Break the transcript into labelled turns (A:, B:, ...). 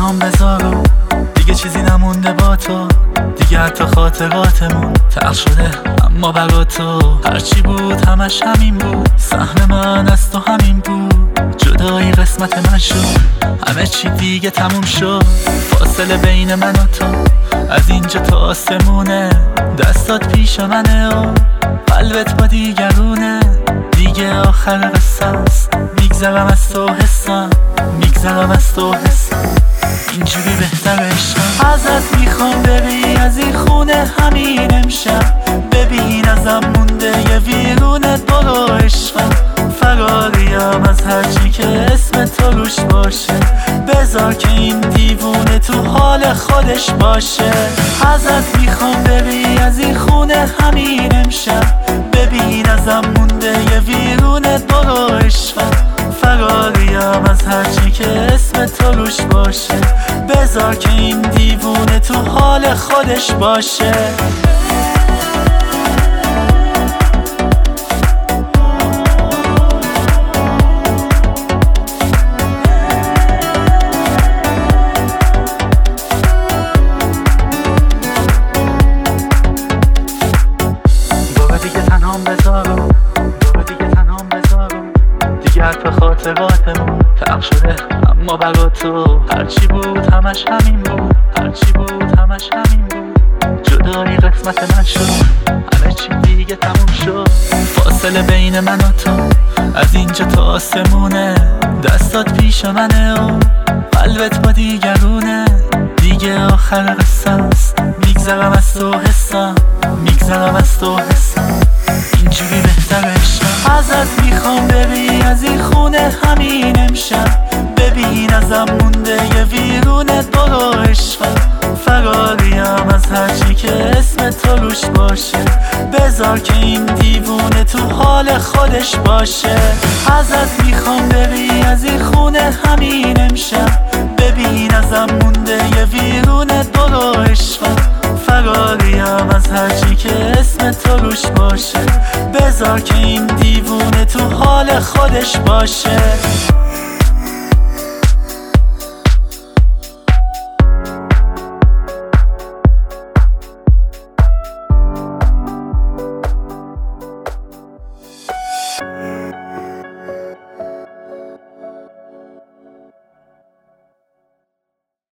A: تنهام بذارم، دیگه چیزی نمونده با تو، دیگه حتی خاطراتمون تلخ شده اما برا تو هرچی بود همش همین بود، سهم من از تو همین بود، جدایی قسمت من شد، همه چی دیگه تموم شد، فاصله بین من و تو از اینجا تا آسمونه، دستات پیش منه و قلبت با دیگرونه، دیگه آخر قصه است، میگذرم از تو حسم، میگذرم از تو حسم، اینجوری بهتر عشقم. ازت میخوام بری از این خونه همین امشب، ببین ازم مونده یه ویرونت، برو عشقم، فراریم از هرچی که اسم تو روش باشه، بذار که این دیوونه تو حال خودش باشه. ازت میخوام بری از این خونه همین امشب، ببین ازم مونده یه ویرونت، برو عشقم، فراریم از هرچی که اسم تو روش باشه، بذار که این دیوونه تو حال خودش باشه. حتی خاطراتمون تلخ شده اما برا تو هرچی بود همش همین بود، هرچی بود همش همین بود، جدایی قسمت من شد، همه چی دیگه تموم شد، فاصله بین من و تو از اینجا تا آسمونه، دستات پیش منه و قلبت با دیگرونه، دیگه آخر قصه است، میگذرم از تو حسم، میگذرم از تو حسم، اینجوری بهتر عشقم. ازت میخوام بری از این خونه همین امشب، ببین ازم مونده یه ویرونت، برو عشقم، فراریم از هرچی که اسم تو روش باشه، بذار که این دیوونه تو حال خودش باشه. ازت میخوام بری از این خونه همین امشب، ببین ازم مونده یه ویرونت، برو عشقم، فراریم از هرچی که اسم تو روش باشه، بذار که این دیوونه تو حال خودش باشه.